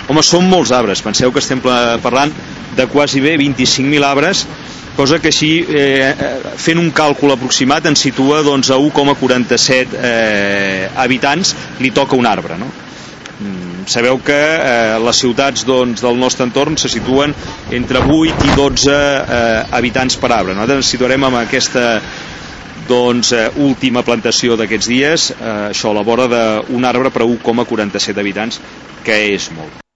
Home, són molts arbres, penseu que estem parlant de quasi bé 25.000 arbres, cosa que així, fent un càlcul aproximat, ens situa doncs, a 1,47 habitants li toca un arbre, no? Sabeu que les ciutats doncs, del nostre entorn se situen entre 8 i 12 habitants per arbre. Nosaltres ens situarem amb aquesta doncs, última plantació d'aquests dies, això a la vora d'un arbre per a 1,47 habitants, que és molt.